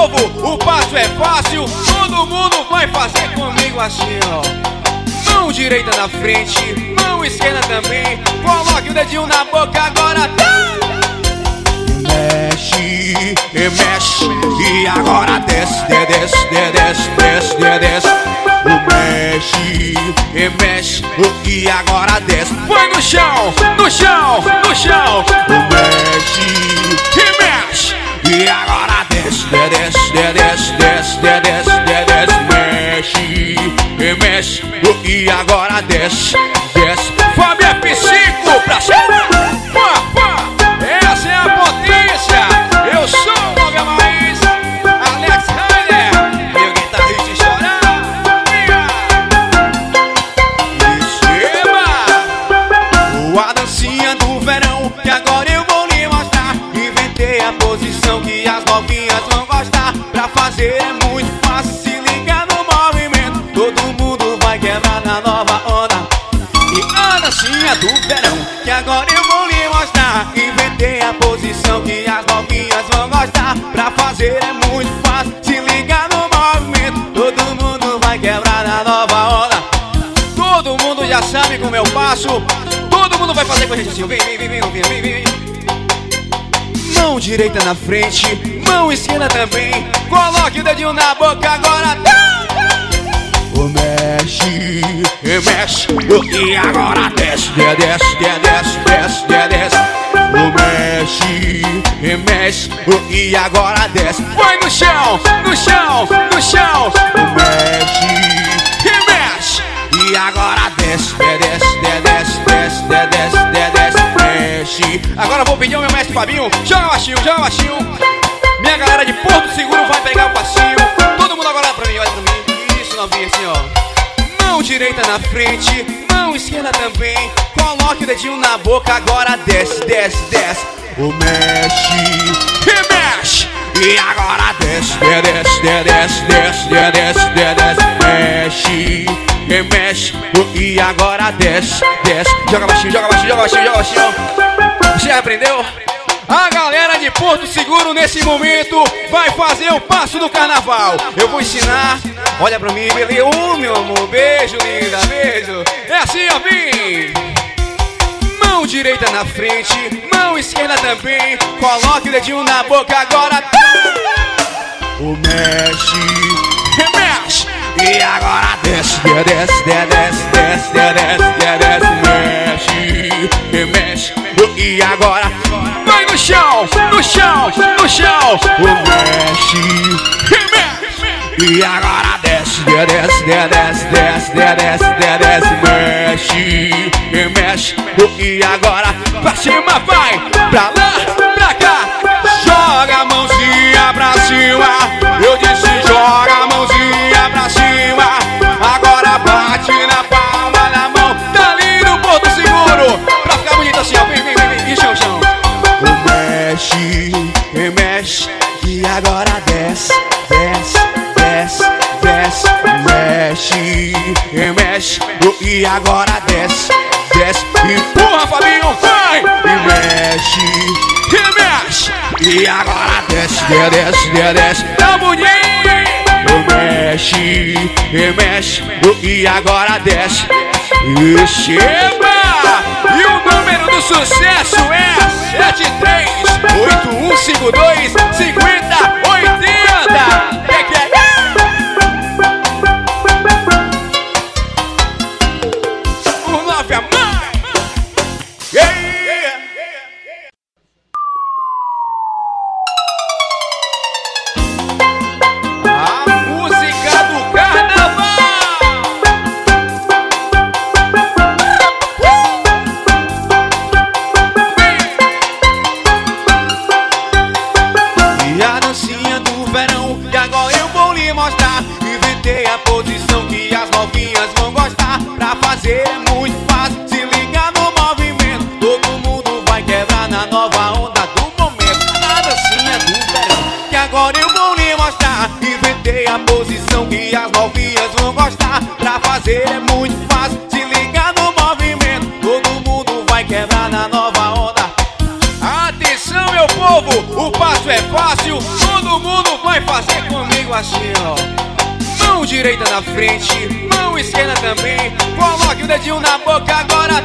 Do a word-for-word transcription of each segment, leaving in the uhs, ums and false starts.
povo, o passo é fácil. Todo mundo vai fazer comigo assim, ó. Mão direita na frente, mão esquerda também. Coloque o dedinho na boca agora. Mexe, mexe, e agora desce, desce, desce, desce, desce. Mexe, mexe, e agora desce. Vai no chão, no chão, no chão. Mexe, mexe, e agora desce, desce, desce, desce, desce, desce. Mexe, mexe, e agora desce, desce. Fábio F cinco pra cima. Pá, pá. Essa é a potência. Eu sou o Nove Mais, Alex Rainer, meu guitarrista chorar. Receba a dancinha do verão, que agora eu vou lhe mostrar. Inventei a posição que as novinhas vão gostar. Pra fazer é muito fácil, se liga no movimento. Todo mundo vai quebrar na nova onda. E a dancinha do verão, que agora eu vou lhe mostrar. Inventei a posição que as novinhas vão gostar. Pra fazer é muito fácil, se liga no movimento. Todo mundo vai quebrar na nova onda. Todo mundo já sabe como eu passo. Todo mundo vai fazer com a gente assim. Vem, vem, vem, vem, vem, vem, vem. Mão direita na frente, mão esquerda também. Coloque o dedinho na boca agora. Mexe, mexe, e agora desce, desce, desce, desce, desce. Mexe, mexe, e agora desce. Vai no chão, no chão, no chão. Mexe, mexe, e agora desce, desce, desce, desce, desce, desce. Mexe. Agora vou pedir ao meu mestre Fabinho. Joga baixinho, joga baixinho. Minha galera de Porto Seguro vai pegar o passinho. Todo mundo agora olha pra mim, olha pra mim. Novinha assim, ó. Mão direita na frente, mão esquerda também. Coloque o dedinho na boca, agora desce, desce, desce. O mexe, mexe, e agora desce, desce, desce, desce, desce, desce. Mexe, mexe, e agora desce, desce. Joga baixinho, joga baixinho, joga baixinho, joga baixinho. Você aprendeu? A galera de Porto Seguro nesse momento vai fazer o passo do carnaval. Eu vou ensinar. Olha pra mim, beleza? Ô, meu amor, beijo, linda, beijo. É assim, ó, vem. Mão direita na frente, mão esquerda também. Coloque o dedinho na boca agora. O mexe, mexe, e agora desce, desce, desce, desce, desce, desce. Mexe, mexe, e agora vai no chão, no chão, no chão. O mexe, mexe, e agora desce, desce, desce, desce, desce, desce. Mexe, mexe, e agora pra cima vai, pra lá, pra cá. Joga a mãozinha pra cima. Eu disse joga a mãozinha pra cima. Agora bate na palma da mão. Tá lindo, Porto Seguro. Pra ficar bonito assim, ó, vem, vem, vem, vem. E chão, chão. O mexe, mexe, e agora desce, desce, desce, desce. Mexe, mexe, e agora desce, desce. Empurra, Fabinho, vai! E mexe, mexe, e agora desce, desce, desce. Tá bonito! Mexe, mexe, e agora desce. E chega! E o número do sucesso é sete três oito um cinco dois cinco zero oito zero. É que é? O Nove Mais. Yeah. A música do carnaval. E a dancinha do verão, que agora eu vou lhe mostrar. Inventei a posição que as novinhas vão gostar. Pra fazer é muito fácil, se liga no movimento. Todo mundo vai quebrar na nova onda do momento. A dancinha do verão, que agora eu vou lhe mostrar. Inventei a posição que as novinhas vão gostar. Pra fazer é muito fácil, se liga no movimento. Todo mundo vai quebrar na nova onda. Atenção, meu povo, o passo é fácil. passo, todo mundo vai fazer comigo assim, ó. Mão direita na frente, mão esquerda também. Coloque o dedinho na boca agora.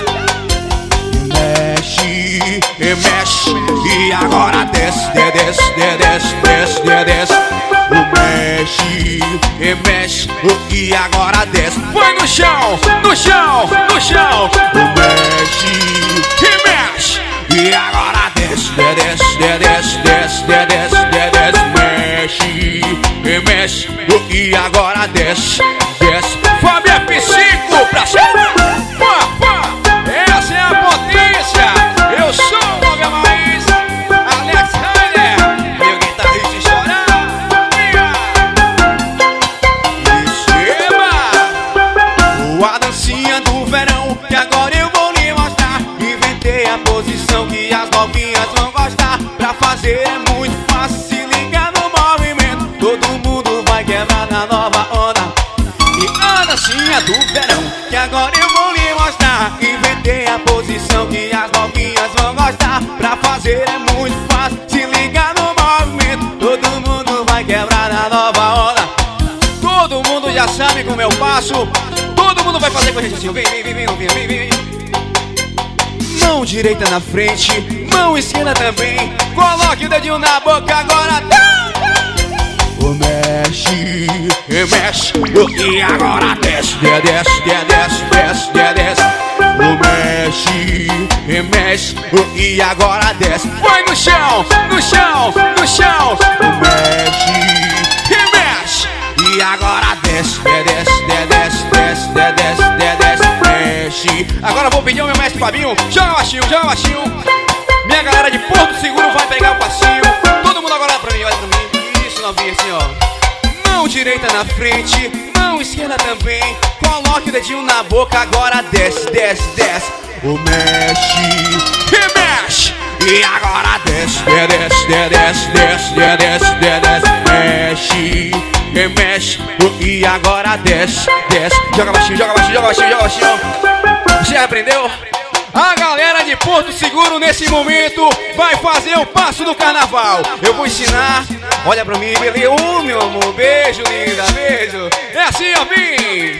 Mexe, e mexe, e agora desce, desce, desce, desce, desce. Mexe, e mexe, e agora desce. Põe no chão, no chão, no chão. Mexe, e mexe, e agora desce, desce, desce, desce, desce, desce. Mexe, e mexe, e agora desce, desce. Fábio F cinco pra cima. Essa é a potência. Eu sou o Nobel Raiz, Alex Rainer, meu guitarrista estourar. Receba a dancinha do verão, que agora eu vou lhe mostrar. Inventei a posição que as novinhas vão gostar. Pra fazer é muito fácil, se liga no movimento. Todo mundo vai quebrar na nova onda. E a dancinha do verão, que agora eu vou lhe mostrar. Inventei a posição que as novinhas vão gostar. Pra fazer é muito fácil, se liga no movimento. Todo mundo vai quebrar na nova onda. Todo mundo já sabe como eu faço. Todo mundo vai fazer com a gente assim. Vem, vem, vem, vem, vem, vem, vem. Mão direita na frente, mão esquerda também. Coloque o dedinho na boca agora. O mexe, e mexe, e agora desce, desce, desce, desce, desce. O mexe, e mexe, e agora desce. Põe no chão, no chão, no chão. O mexe, e mexe, e agora desce, desce, desce, desce, desce, desce. Mexe. Agora eu vou pedir ao meu mestre Fabinho. Joga baixinho, joga baixinho. Minha galera de Porto Seguro vai pegar o passinho. Todo mundo agora olha pra mim, olha pra mim. Isso, novinha, assim, ó. Mão direita na frente, mão esquerda também. Coloque o dedinho na boca, agora desce, desce, desce. O mexe, e mexe, e agora desce, desce, desce, desce, desce, desce. Mexe, e mexe, e agora desce, desce. Joga baixinho, joga baixinho, joga baixinho, joga baixinho. Você aprendeu? A galera de Porto Seguro nesse momento vai fazer o passo do carnaval. Eu vou ensinar, olha pra mim, beleza? Ô, meu amor, beijo, linda, beijo. É assim, ó, vem.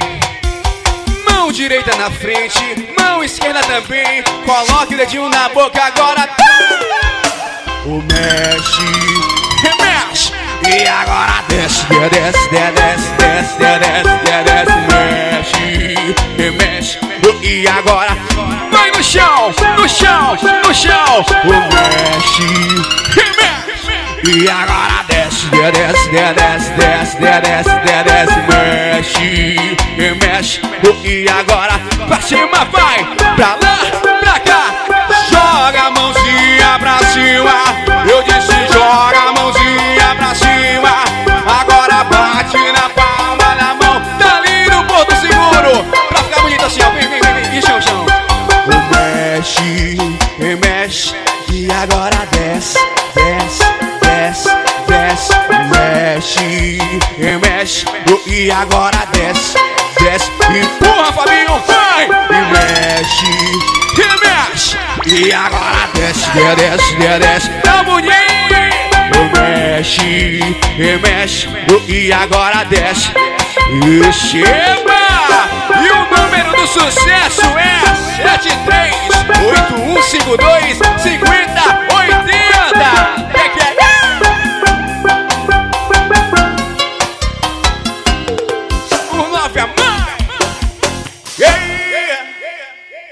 Mão direita na frente, mão esquerda também. Coloque o dedinho na boca agora. O mexe, mexe, e agora desce, desce, desce, desce, desce, desce. Mexe, mexe, e agora vai no chão, no chão, no chão. O mexe, mexe, e agora desce, desce, desce, desce, desce, desce. Mexe, mexe, e agora pra cima vai, pra lá, pra cá. Joga a mãozinha pra cima. Eu disse joga a mãozinha pra cima. Agora bate na palma da mão. Tá ali no Porto Seguro. Pra ficar bonito assim, ó. Vem, vem, vem, vem. E chão, chão. O mexe, e mexe, e agora desce, desce, desce, desce. Mexe, e mexe, e agora desce, desce. Empurra, Fabinho, vai! E mexe, e mexe, e agora desce, desce, desce. Tá bonito! Mexe, e mexe, e agora desce. E chega! E o número do sucesso é sete três oito um cinco dois